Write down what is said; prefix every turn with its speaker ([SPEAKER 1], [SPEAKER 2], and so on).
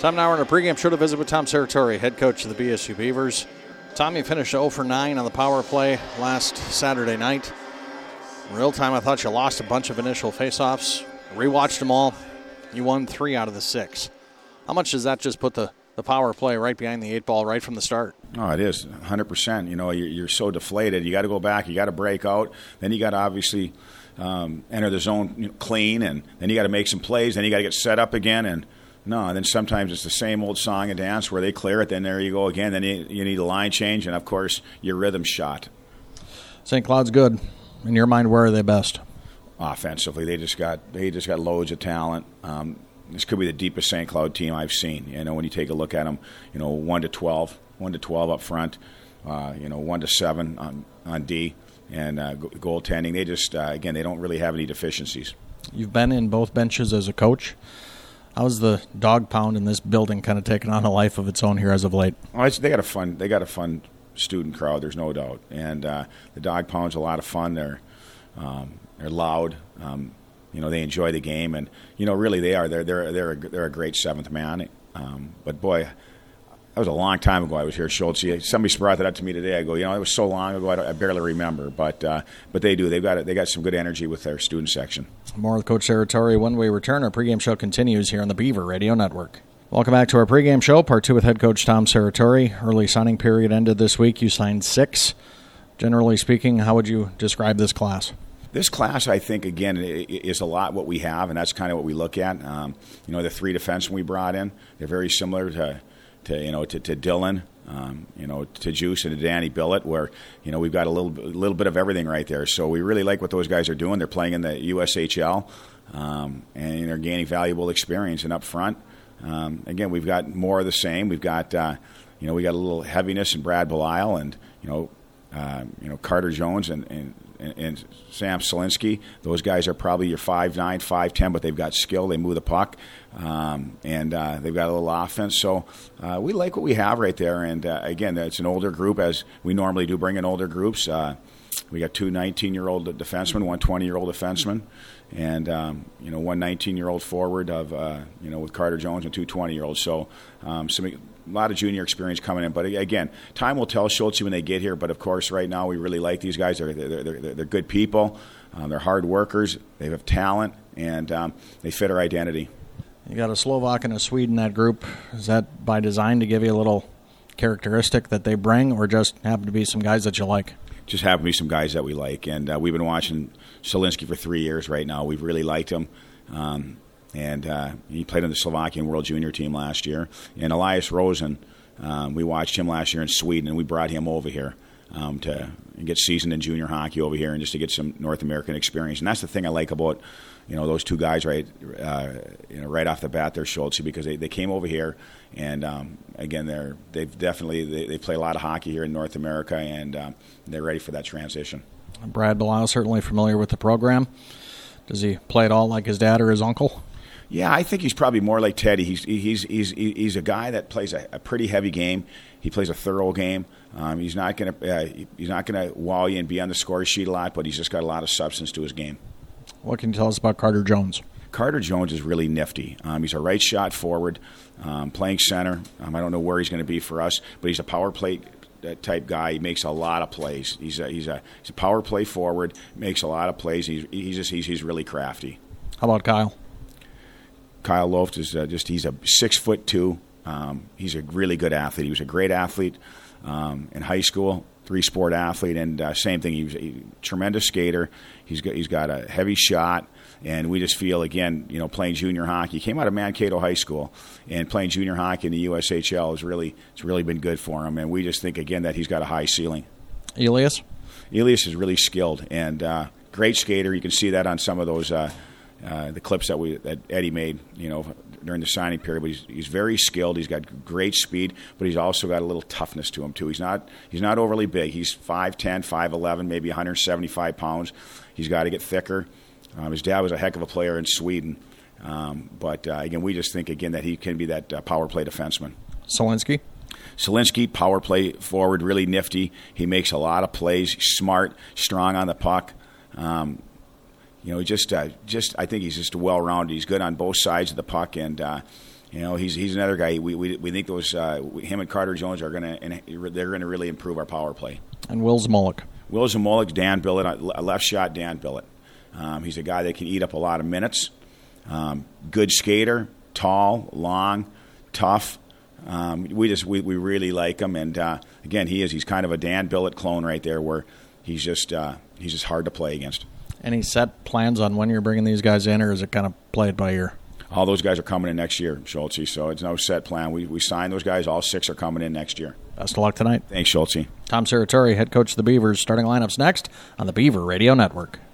[SPEAKER 1] Time now on our pregame show to visit with Tom Serratore, head coach of the BSU Beavers. Tom, you finished 0 for 9 on the power play last Saturday night. In real time, I thought you lost a bunch of initial faceoffs. Rewatched them all. You won 3 out of the 6. How much does that just put the power play right behind the 8 ball right from the start?
[SPEAKER 2] Oh, it is 100%. You know, you're so deflated. You got to go back. You got to break out. Then you got to obviously enter the zone clean, and then you got to make some plays. Then you got to get set up again, and then sometimes it's the same old song and dance where they clear it. Then there you go again. Then you need a line change, and of course your rhythm shot.
[SPEAKER 1] St. Cloud's good. In your mind, where are they best?
[SPEAKER 2] Offensively, they just got loads of talent. This could be the deepest St. Cloud team I've seen. You know, when you take a look at them, 1 to 12 up front, 1 to 7 on D, and goaltending. They just again, they don't really have any deficiencies. You've
[SPEAKER 1] been in both benches as a coach. How's the dog pound in this building kind of taken on a life of its own here as of late?
[SPEAKER 2] Oh, they got a fun student crowd. There's no doubt, and the dog pound's a lot of fun. They're loud. They enjoy the game, and really they are. They're a great seventh man. But boy, that was a long time ago. I was here at Schultz. Somebody brought that up to me today. I go, it was so long ago. I barely remember. But they do. They got some good energy with their student section.
[SPEAKER 1] More with Coach Serratore when we return. Our pregame show continues here on the Beaver Radio Network. Welcome back to our pregame show, part 2 with head coach Tom Serratore. Early signing period ended this week. You signed 6. Generally speaking, how would you describe this class?
[SPEAKER 2] This class, I think, again, is a lot what we have, and that's kind of what we look at. The 3 defensemen we brought in, they're very similar to Dylan, to Juice and to Danny Billett, where we've got a little bit of everything right there. So we really like what those guys are doing. They're playing in the USHL, and they're gaining valuable experience. And up front, again, we've got more of the same. We've got we got a little heaviness in Brad Belisle and Carter Jones and Sam Solinsky. Those guys are probably your 5'9", 5'10", but they've got skill. They move the puck, and they've got a little offense. So we like what we have right there. And, again, it's an older group, as we normally do bring in older groups. We got 2 19-year-old defensemen, 1 20-year-old defenseman, and, 1 19-year-old forward with Carter Jones and 2 20-year-olds. So a lot of junior experience coming in. But, again, time will tell Schultz when they get here. But, of course, right now we really like these guys. They're good people. They're hard workers. They have talent, and they fit our identity.
[SPEAKER 1] You got a Slovak and a Swede in that group. Is that by design to give you a little characteristic that they bring, or just happen to be some guys that you like?
[SPEAKER 2] Just happen to be some guys that we like. And we've been watching Solinsky for 3 years right now. We've really liked him. And he played on the Slovakian World Junior team last year. And Elias Rosen, we watched him last year in Sweden, and we brought him over here to get seasoned in junior hockey over here and just to get some North American experience. And that's the thing I like about those 2 guys right off the bat there, Schultz, because they came over here, and again they play a lot of hockey here in North America, and they're ready for that transition.
[SPEAKER 1] Brad Belisle, certainly familiar with the program. Does he play at all like his dad or his uncle?
[SPEAKER 2] Yeah, I think he's probably more like Teddy. He's a guy that plays a pretty heavy game. He plays a thorough game. He's not gonna wow you and be on the score sheet a lot, but he's just got a lot of substance to his game.
[SPEAKER 1] What can you tell us about Carter Jones?
[SPEAKER 2] Carter Jones is really nifty. He's a right shot forward, playing center. I don't know where he's going to be for us, but he's a power play type guy. He makes a lot of plays. He's a power play forward. Makes a lot of plays. He's really crafty.
[SPEAKER 1] How about Kyle?
[SPEAKER 2] Kyle Loft is he's a 6'2". He's a really good athlete. He was a great athlete in high school, 3-sport athlete, and same thing. He was a tremendous skater. He's got a heavy shot, and we just feel, again, playing junior hockey. He came out of Mankato High School, and playing junior hockey in the USHL it's really been good for him. And we just think, again, that he's got a high ceiling.
[SPEAKER 1] Elias
[SPEAKER 2] is really skilled and great skater. You can see that on some of those the clips that Eddie made, during the signing period. But he's very skilled. He's got great speed, but he's also got a little toughness to him too. He's not overly big. He's 5'10", 5'11", maybe 175 pounds. He's got to get thicker. His dad was a heck of a player in Sweden, but again, we just think again that he can be that power play defenseman. Solinsky, power play forward, really nifty. He makes a lot of plays. He's smart, strong on the puck. I think he's just well-rounded. He's good on both sides of the puck, and You know, he's another guy. We think those him and Carter Jones they're going to really improve our power play.
[SPEAKER 1] And Will Zmolik.
[SPEAKER 2] Will Zmolik, Dan Billett, a left shot Dan Billett. He's a guy that can eat up a lot of minutes. Good skater, tall, long, tough. We really like him, and again, he's kind of a Dan Billett clone right there, where he's just hard to play against.
[SPEAKER 1] Any set plans on when you're bringing these guys in, or is it kind of play it by ear?
[SPEAKER 2] All those guys are coming in next year, Schultze, so it's no set plan. We signed those guys. All 6 are coming in next year.
[SPEAKER 1] Best of luck tonight.
[SPEAKER 2] Thanks, Schultze.
[SPEAKER 1] Tom Serratore, head coach of the Beavers. Starting lineups next on the Beaver Radio Network.